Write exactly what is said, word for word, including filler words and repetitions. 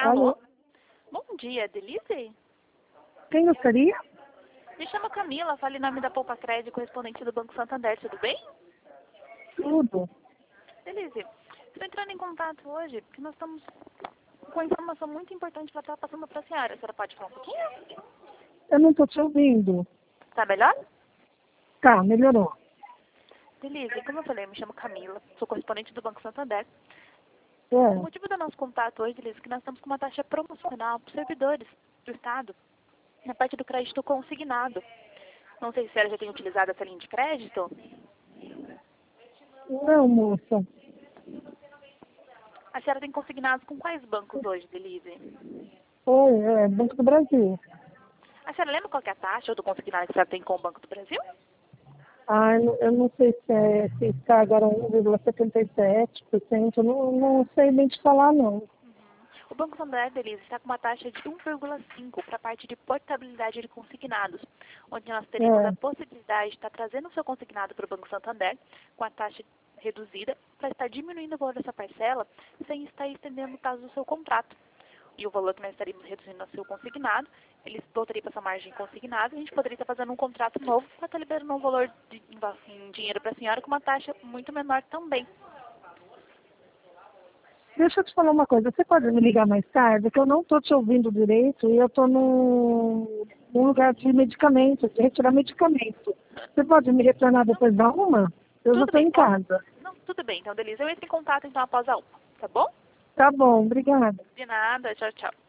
Alô? Alô? Bom dia, Denise? Quem gostaria? Me chamo Camila, falo em nome da Poupa Crédito, correspondente do Banco Santander, tudo bem? Tudo. Denise, estou entrando em contato hoje porque nós estamos com informação muito importante para estar passando para a senhora. A senhora pode falar um pouquinho? Eu não estou te ouvindo. Tá melhor? Tá, melhorou. Denise, como eu falei, eu me chamo Camila, sou correspondente do Banco Santander. É. O motivo do nosso contato hoje, Denise, é que nós estamos com uma taxa promocional para os servidores do Estado, na parte do crédito consignado. Não sei se a senhora já tem utilizado essa linha de crédito. Não, moça. A senhora tem consignados com quais bancos hoje, Denise? Oi, é Banco do Brasil. A senhora lembra qual que é a taxa do consignado que a senhora tem com o Banco do Brasil? Ah, eu não- eu não sei se, é, se está agora um vírgula setenta e sete por cento. Eu não, não sei bem te falar, não. O Banco Santander, Denise, está com uma taxa de um vírgula cinco para a parte de portabilidade de consignados, onde nós teremos É. a possibilidade de estar trazendo o seu consignado para o Banco Santander com a taxa reduzida para estar diminuindo o valor dessa parcela sem estar estendendo o prazo do seu contrato. E o valor que nós estaríamos reduzindo no seu consignado, ele voltaria para essa margem consignada e a gente poderia estar fazendo um contrato novo para estar liberando um valor de, em dinheiro para a senhora com uma taxa muito menor também. Deixa eu te falar uma coisa. Você pode me ligar mais tarde? Que eu não estou te ouvindo direito e eu estou num, num lugar de medicamento, de retirar medicamento. Você pode me retornar depois da uma? Eu já Tudo estou bem, em posso? casa. Não, tudo bem. Então, Denise, eu entro em contato então após a uma, tá bom? Tá bom, obrigada. De nada, tchau, tchau.